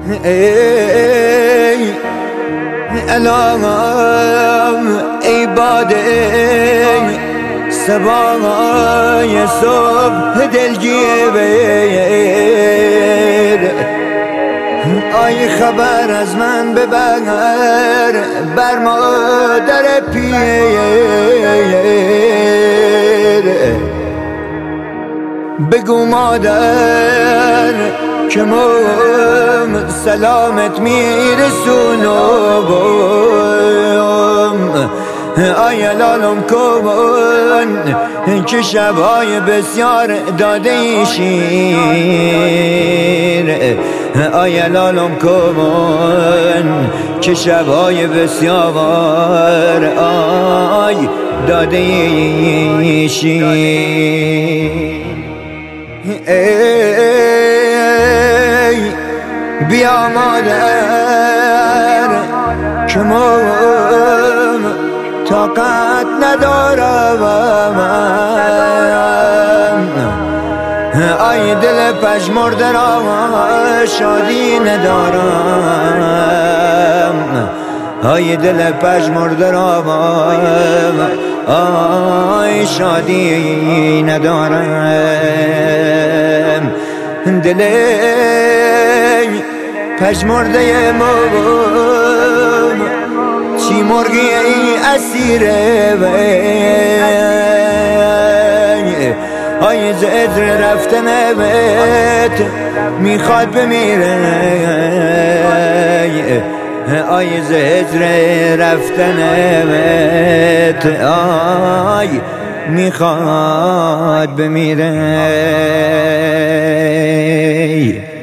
ای الهام ای باده صبای صبح دلگیر آی خبر از من ببر بر مادر پیر بگو مادر که من سلامت میرسونم آی لالم کن که شبای بسیار داده شیر آی لالم کن که شبای بسیار آی داده شیر ای بیا مادر که من طاقت ندارم آی دل پژمرده را شادی ندارم آی دل پژمرده را آی شادی ندارم دل پژمرده موم چی مرگی ای اسیره آی زهر رفتن بهت میخواد بمیره آی زهر رفتن بهت آی میخواد بمیره